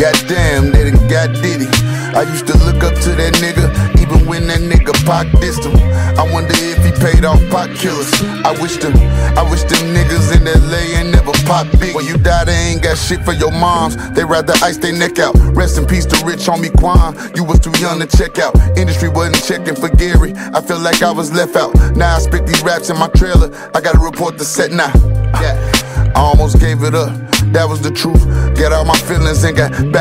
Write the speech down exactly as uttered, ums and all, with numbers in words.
Goddamn, they done got Diddy. I used to look up to that nigga, even when that nigga Pac dissed him. I wonder if he paid off Pac killers. I wish them, I wish them niggas in L A ain't never pop big. When you die, they ain't got shit for your moms. They rather ice their neck out. Rest in peace to rich homie Quan. You was too young to check out. Industry wasn't checking for Gary. I feel like I was left out. Now I spit these raps in my trailer. I gotta report the set now. I almost gave it up. That was the truth. Get out my feelings and got back.